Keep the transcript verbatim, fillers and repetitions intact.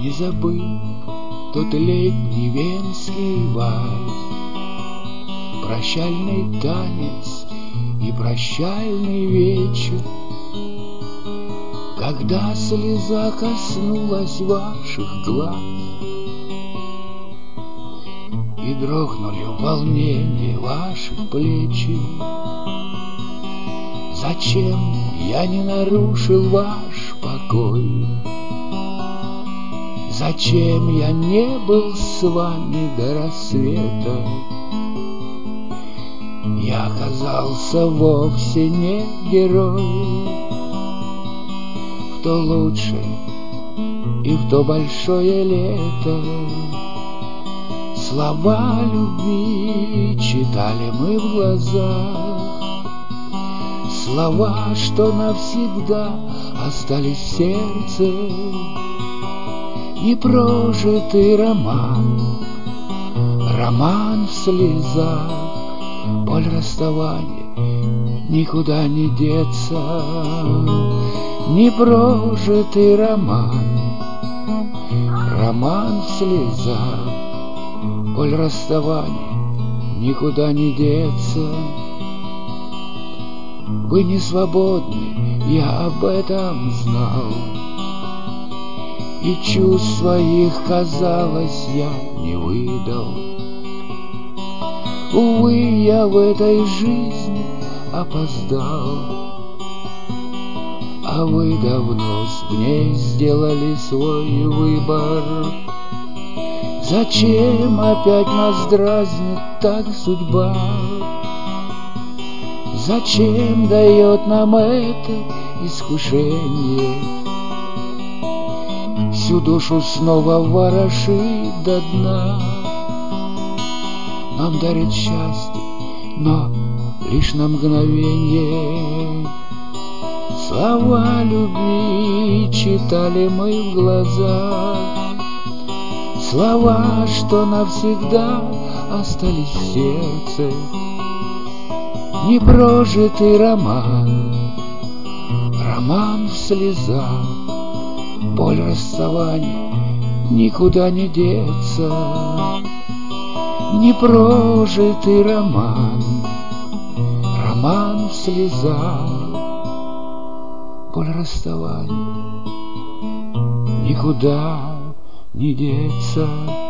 Не забыть тот летний венский вальс, прощальный танец и прощальный вечер, когда слеза коснулась ваших глаз и дрогнули в волнении ваши плечи. Зачем я не нарушил ваш покой? Зачем я не был с вами до рассвета? Я оказался вовсе не герой. В то лучшее и в то большое лето слова любви читали мы в глазах, слова, что навсегда остались в сердце. Непрожитый роман, роман в слезах, боль расставания никуда не деться. Непрожитый роман, роман в слезах, боль расставания никуда не деться. Вы не свободны, я об этом знал, и чувств своих, казалось, я не выдал. Увы, я в этой жизни опоздал, а вы давно в ней сделали свой выбор. Зачем опять нас дразнит так судьба? Зачем дает нам это искушение? Всю душу снова ворошит до дна. Нам дарит счастье, но лишь на мгновение. Слова любви читали мы в глазах, слова, что навсегда остались в сердце. Непрожитый роман, роман в слезах, боль расставания никуда не деться. Непрожитый роман, роман в слезах, боль расставания никуда не деться.